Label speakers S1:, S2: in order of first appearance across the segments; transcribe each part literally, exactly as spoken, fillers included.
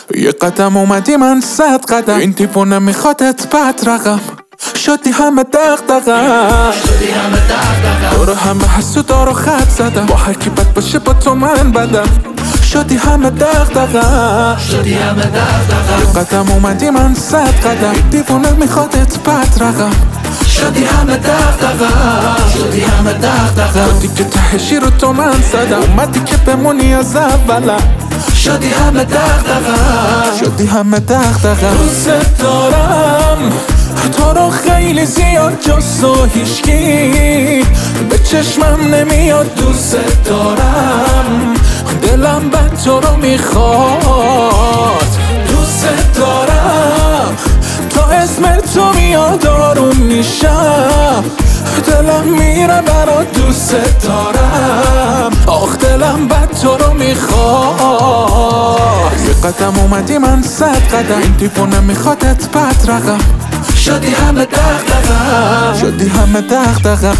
S1: یه قدم اومدی من صد قدم، این دیوونه میخوادت بد رقم، شدی همه دغدغه‌ام،
S2: شدی همه دغدغه‌ام،
S1: دور همه حسودا رو خط زدم، با هر کی بد باشه با تو من بدم، شدی همه دغدغه‌ام،
S2: شدی همه دغدغه‌ام،
S1: یه قدم اومدی من صد قدم، این دیوونه میخوادت بد رقم،
S2: شدی همه دغدغه‌ام، شدی همه دغدغه‌ام،
S1: شدی که تهشی رو تو من زدم، اومدی که بمونی از اولم،
S2: شدی همه دغدغه‌ام،
S1: شدی همه دغدغه‌ام. دوست دارم تو رو خیلی زیاد، جز تو هیچکی به چشمم نمیاد. دوست دارم دلم بد تو رو میخواد، دوست دارم تا اسم تو میاد آروم میشم، دلم میره برات. دوست دارم آخ دلم بد تو رو میخواد، یه قدم اومدی من صد قدم، این دیوونه میخوادت بد رقم،
S2: شدی همه دغدغه‌ام،
S1: شدی همه دغدغه‌ام.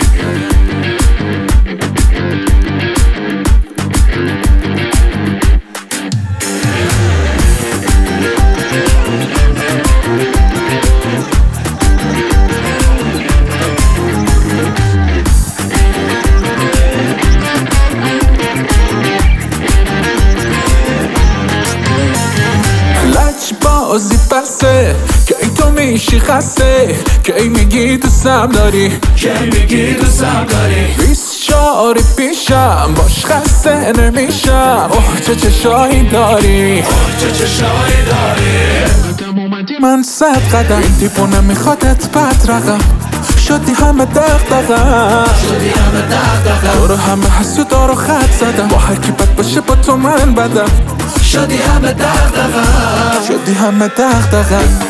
S1: بازی بسه که ای تو میشی خسته، که ای میگی دوستم داری،
S2: که میگی دوستم داری،
S1: بیست شاری پیشم باش خسته نمیشم. اوه چه چشایی داری،
S2: اوه چه چشایی داری،
S1: قدم اومدی من صد قدم، این دیوونه میخوادت بد رقم، شدی همه دغدغه‌ام،
S2: شدی همه دغدغه‌ام،
S1: دور همه حسودا رو خط زدم، با هر کی بد باشه با تو من بدم،
S2: شدی همه دغدغه‌ام،
S1: شدی همه دغدغه‌ام.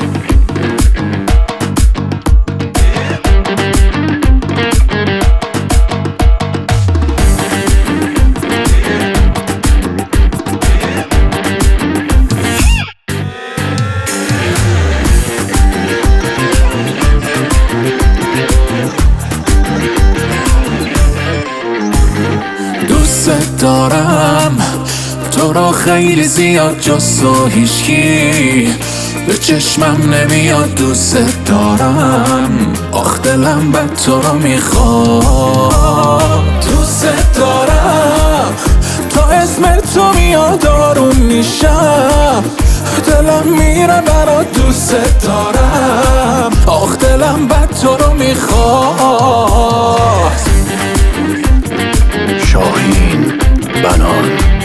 S1: دوست دارم تو رو خیلی زیاد، جز تو هیچکی به چشمم نمیاد. دوست دارم آخ دلم بد تو رو میخواد، دوست دارم تا اسم تو میاد آروم میشم، دلم میره برات. دوست دارم آخ دلم بد تو رو میخواد.
S3: شاهین بنان